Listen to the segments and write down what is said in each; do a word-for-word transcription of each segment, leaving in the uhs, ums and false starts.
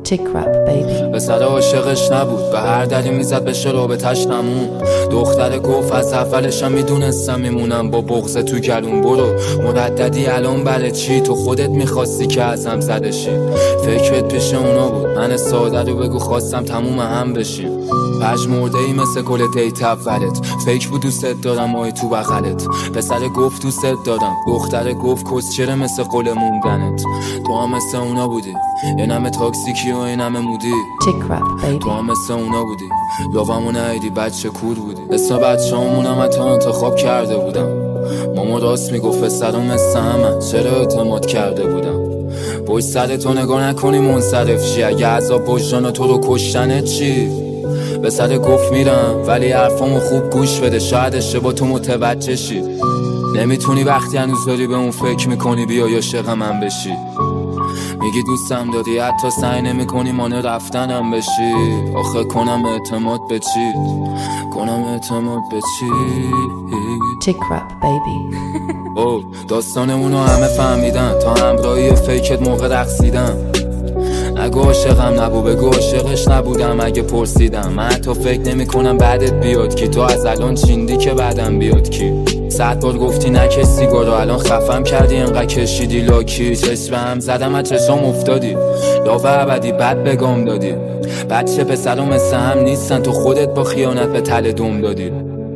Tick rap baby. به سر عاشقش نبود، به هر دلی میزد بشه رابطش تموم. دختر گفت از اولشم میدونستم میمونم با بغض تو گلون. برو مرددی الان برای چی؟ تو خودت میخواستی که ازم زده شی. فکرت پیش اونا بود، من ساده رو بگو خواستم تموم هم بشیم. پش مرده ای مثل گل دیت اولت، فکر بود دوست دارم مای تو بغلت. پسر گفت دوست دارم، دختر گفت کسچره مثل قول موندنت. تو هم مثل اونا بودی، یه نمه تاکسیکی و یه نمه مودی. Tick rap baby. تو هم مثل اونا بودی، لاوامو نهیدی بچه کور بودی. اسم بچه همونم حتی انتخاب کرده بودم. ماما راست میگفت پسرم مثل همه، چرا اعتماد کرده بودم. پشت سر تو نگاه نکنی منصرف شی، اگه عذاب وجدان تو رو کشتنت چی؟ به سر گفت میرم ولی حرفامو خوب گوش بده، شاید اشتباه تو متوجه شی. نمیتونی وقتی هنوز داری به اون فکر میکنی بیا یا عاشق من بشی. میگی دوستم داری حتی سعی نمی کنی مانع رفتنم بشی. آخه کنم اعتماد به چی؟ کنم اعتماد به چی؟ Tick rap baby. او داستانمونو همه فهمیدن، تا همراهی فیکت موقع رقصیدن. نگو عاشقم نبو، بگو عاشقش نبودم. اگه پرسیدم من تو فکر نمی کنم بعدت بیاد کی. تو از الان چیندی که بعدم بیاد کی. صد بار گفتی نکش سیگارو، الان خفم کردی انقدر کشیدی لاکی. چشم هم زدم از چشام افتادی، لاوه ابدی بد بگام دادی. بچه پسرم مثل هم نیستن، تو خودت با خیانت به تله دم دادی.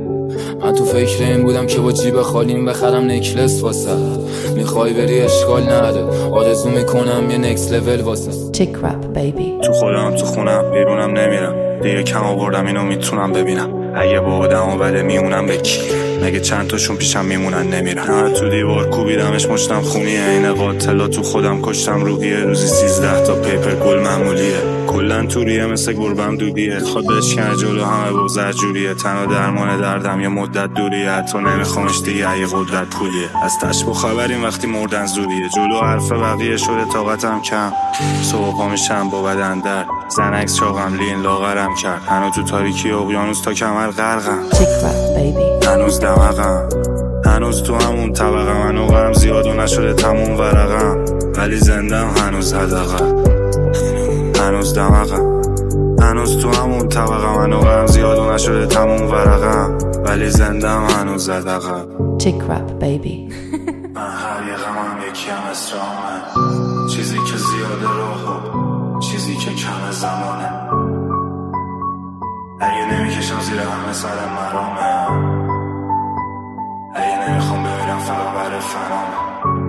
من تو فکر این بودم که با جیب خالیم بخرم نکلس واسه. میخوای بری اشکال نره، آرزو میکنم یه نکس لول واسه. Tick rap baby. تو خودم تو خونم بیرونم نمیرم، دیگه کم آوردم اینو میتونم ببینم. اگه با آدم بده میمونم به کی؟ مگه چند تاشون پیشم میمونن نمیرن. نه تو دیوار کوبیدمش مشتم خونیه، این قاتلا تو خودم کشتم روحیه. روزی سیزده تا پیپر گل معمولیه، کلن توریه مثل گربم دودیه. خود بشکنه جلو همه با زرجوریه، تنها درمان دردم یه مدت دوریه. حتی نمیخوامش دیگه یه قدرت پولیه. از تشبه خبریم وقتی مردن زوریه، جلو حرف بقیه شده طاقتم کم. صبح پا میشم با بدن در زنکس چاقم لین لاغرم کرد. هنو تو تاریکی اقیانوس تا کمر غرقم. Tick rap baby. هنوز دمقم، هنوز تو همون طبقه. منو غرم زیاد و نشده تموم ورقم، ولی زندم هنوز حدقم. هنوز دمقم، هنوز تو همون طبقه. منو غرم زیاد و نشده تموم ورقم، ولی زندم هنوز حدقم. Tick rap baby. من هر یه غمم یکی هم اسرامه، چیزی که زیاده روحو، چیزی که کم زمانه. اگه نمیکشم زیر همه سر مرامه، اگه نمیخوام بمیرم فقط برای فرامه.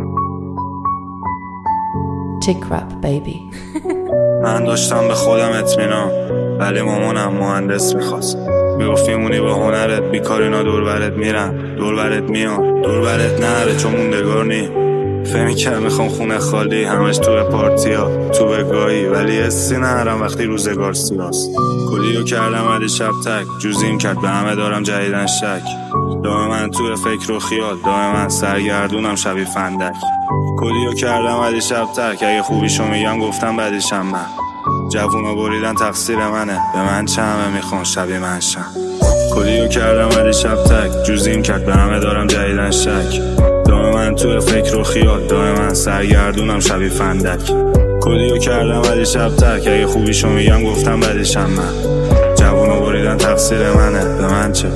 Tick rap baby. من داشتم به خودم اطمینان، ولی مامانم مهندس میخواست. میگفت میمونی با هنرت، بیکار اینا دور برت میرن، دور برت میان، دور برت نره چون موندگار نی. فهمی که میخوام خونه خالی، همش تو پارتی ها تو بگاهی، ولی حسی نرم وقتی روزگار سیاست. کلیو کردم ولی شب تک جوزیم کرد، به همه دارم جدیدن شک. دائما تو فکر و خیال، دائما سرگردونم شبیه فندک. کلیو کردم ولی شب تک، اگه خوبیشو میگم گفتم بدیشم من. جوونا بریدن تقصیر منه، به من چه همه میخوان شبیه من شن. کلیو کردم ولی شب تک جوزیم کرد، به همه دارم جدیدن شک. دائما تو فکر و خیال، دائما سرگردونم شبیه فندک. کلیو کردم ولی شب تک، اگه خوبیشو میگم گفتم بدیشم من. جوونا بریدن تقصیر منه، به من چه.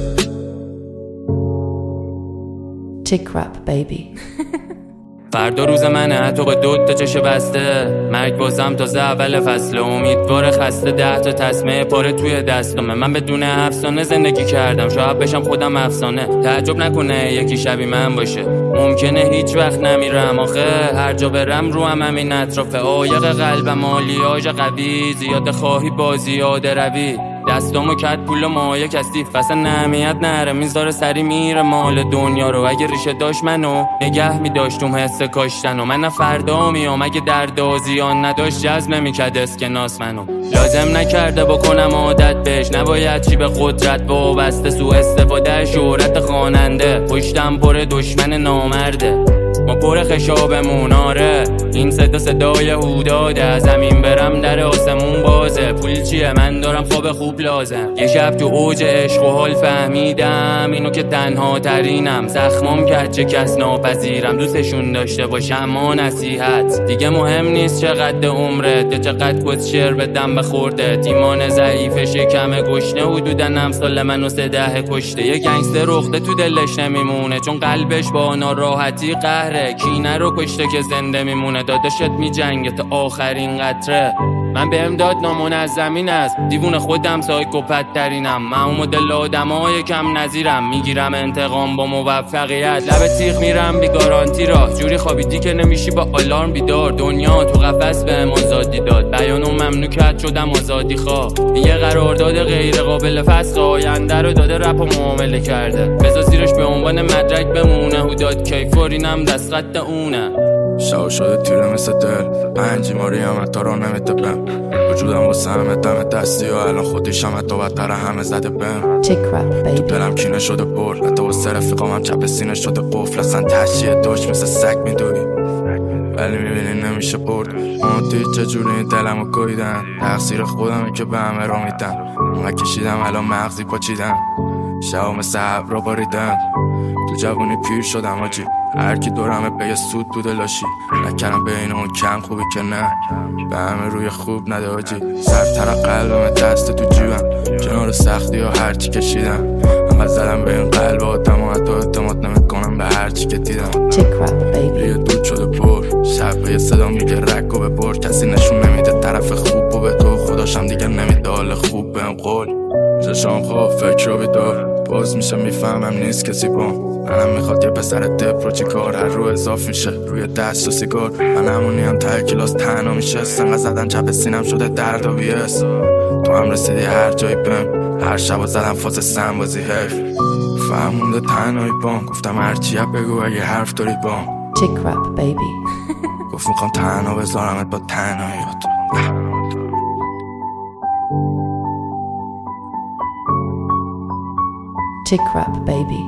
Tick rap baby. فردا روز منه، حتی با دوت تا چش بسته. مرگ بازم تازه اول فصل، امیدوار خسته. ده تا تسمه پاره توی دستمه، من بدون افسانه زندگی کردم. شاید بشم خودم افسانه، تعجب نکنه یکی شبیه من باشه. ممکنه هیچ وقت نمیرم، آخه هر جا برم رو هم همین اطرافه. عایق قلبم آلیاژ قوی، زیاد خواهی با زیاده روی. دستامو کت پول و مایه کثیف، اصلا نهمیت نره میذاره سری میره مال دنیا رو. اگه ریشه داشت منو نگه میداشتم حس کاشتن و من نه فردا میام. اگه درد و زیان نداشت جذب نمیکرد اسکناس منو. لازم نکرده بکنم عادت بهش، نباید چی به قدرت وابسته. سو استفاده شهرت خواننده، پشتم پر دشمن نامرده. ما پر خشابمون، آره این صدا صدای هوداده. از زمین برم در آسمون باز نمیندازه. پول چیه من دارم خواب خوب لازم. یه شب تو اوج عشق و حال فهمیدم اینو که تنها ترینم. زخمام کرد چه کس ناپذیرم. دوستشون داشته باشم اما نصیحت دیگه مهم نیست چقدر عمرت یا چقدر کسشر بدم بخورده. تیمان ضعیف شکم گشنه حدودا امسال منو سه ده کشته. یه گنگستر رخته تو دلش نمیمونه چون قلبش با ناراحتی قهره. کینه رو کشته که زنده میمونه. داداشت میجنگه تا آخرین قطره. من به امداد نامنظمین است. دیوون خودم سایکوپت ترینم. من اون مدل آدمای کم نظیرم. میگیرم انتقام با موفقیت. لب تیغ میرم بی گارانتی را. جوری خوابیدی که نمیشی با آلارم بیدار. دنیا تو قفس بهم آزادی داد. بیانو ممنوع کرد شدم آزادی خواه. یه قرارداد غیر قابل فسخ. آینده رو داده رپ و معامله کرده. بذار زیرش به عنوان مدرک بمونه. هوداد کیفورینم دست خط اونه. شاو شده تیره مثل دل. پنجی ماری هم حتی را نمیتبم. وجودم واسه همه دم دستی و الان خودیشم حتی بدتر همه زده بهم. تو دلم کینه شده پر. حتی واسه رفیقام هم چپ سینه شده قفل. اصلا تشیه دوش مثل سگ میدوی ولی میبینی نمیشه برد. اون توی چجوری دلمو کویدن. تقصیر خودمه که به همه را میدن. من کشیدم الان مغزی پاچیدم. شبا مثل ابرا باریدم. تو جوانی پیر شدم آجی. هرکی دورمه به یه سود بوده لاشی. نکردم بین اون کم خوبی که نه. به همه روی خوب نده آجی. سرتر قلبم دست تو جیبم. کنار سختی ها هرچی کشیدم. انقدر زدم به این قلب آدم و حتی اعتماد نمیکنم به هرچی که دیدم. یه دود شده پر. شب به یه صدا میگه رکو ببر. کسی نشون نمیده طرف خوب و به تو خداشم دیگه نمیده حال خوب بهم قول. چشام خواب فکر رو بیدار. باز میشه میفهمم نیست کسی بام. منم میخواد یه پسر دپ رو چی کار. هر رو اضاف میشه روی دست و سیگار. من همونی هم ته کلاس تنها میشه. سنگه زدن چپ سینم شده درد و بیس. تو هم رسیدی هر جایی بهم. هر شب زدم فاز سنبازی حیف. فهمونده تنهایی بام. گفتم هرچی بگو اگه حرف داری بام. گفت میخوام تنها بذارمت با تنهاییات. Tick rap baby.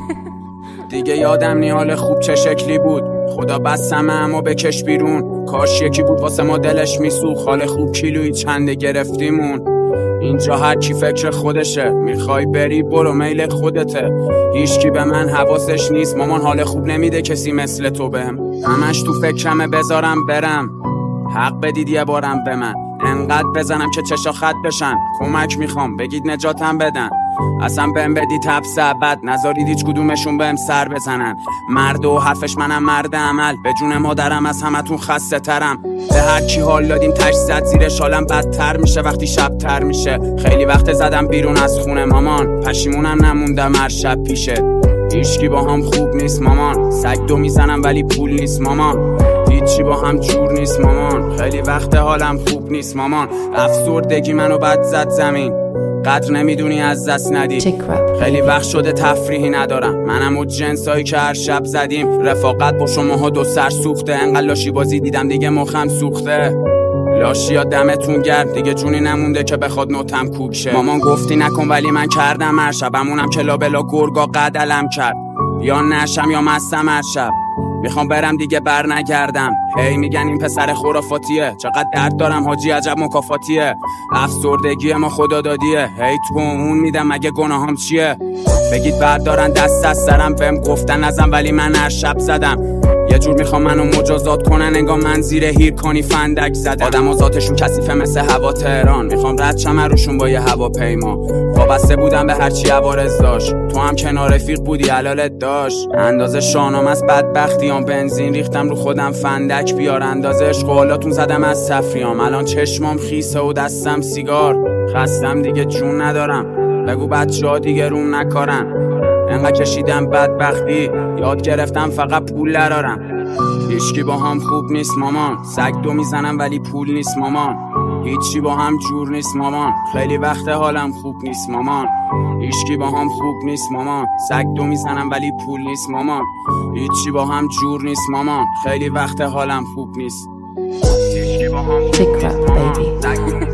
دیگه یادم نی حال خوب چه شکلی بود. خدا بستم اما بکش بیرون. کاش یکی بود واسه ما دلش میسوخ. حال خوب کیلویی چنده گرفتیمون. اینجا هر کی فکر خودشه. میخوای بری برو میل خودته. هیچکی به من حواسش نیست. مامان حال خوب نمیده کسی مثل تو بهم. همش تو فکرمه بذارم برم. حق بدید یه بارم به من. انقدر بزنم که چشا خط بشن. کمک میخوام بگید نجاتم بدن. اصلا بهم بدید حبس ابد. نذارید هیچ کدومشون بهم سر بزنن. مرد و حرفش منم مرد عمل. به جون مادرم از همتون خسته ترم. به هر کی حال دادیم تش زد زیر شالم. بدتر میشه وقتی شب تر میشه. خیلی وقت زدم بیرون از خونه مامان. پشیمونم نموندم هر شب پیشه. هیچکی با هم خوب نیست مامان. سگ دو میزنم ولی پول نیست مامان. هیچی با هم جور نیست مامان. خیلی وقت حالم خوب نیست مامان. افسردگی منو بد زد زمین. قدر نمیدونی از دست ندی. خیلی وقت شده تفریحی ندارم. منم و جنسایی که هر شب زدیم. رفاقت با شماها دو سر سوخته. انقدر لاشی بازی دیدم دیگه مخم سوخته. لاشیا دمتون گرم. دیگه جونی نمونده که بخواد نوتم کوک شه. مامان گفتی نکن ولی من کردم هر شب. همونم که لابلا گرگا قدلم کرد. یا نشم یا مستم هر شب. میخوام برم دیگه بر نگردم. هی میگن این پسر خرافاتیه. چقدر درد دارم حاجی عجب مکافاتیه. افسردگی ما خدا دادیه. هی تو اون میدم مگه گناهام چیه. بگید بردارن دست از سرم. بهم گفتن نزن ولی من هر شب زدم. یه جور میخوام منو مجازات کنن. انگار من زیر هیرکانی فندک زدم. آدم و ذاتشون کثیفه مثل هوا تهران. میخوام رد شم روشون با یه هواپیما. وابسته بودم به هرچی عوارض داشت. تو هم کنار رفیق بودی حلالت داشت. اندازه شانم از بدبختیام. بنزین ریختم رو خودم فندک بیار. اندازه عشق و حالاتون زدم از تفریام. الان چشمام خیسه و دستم سیگار. خستم دیگه جون ندارم. بگو بچه‌ها دیگه روم نکارن. انقدر کشیدم بدبختی. یاد گرفتم فقط پول درارم. هیچکی با هم خوب نیست مامان. سگ دو میزنم ولی پول نیست مامان. هیچی با هم جور نیست مامان. خیلی وقت حالم خوب نیست مامان. هیچکی با هم خوب نیست مامان. سگ دو میزنم ولی پول نیست مامان. هیچی با هم جور نیست مامان. خیلی وقت حالم خوب نیست. هیچکی با هم خوب نیست مامان.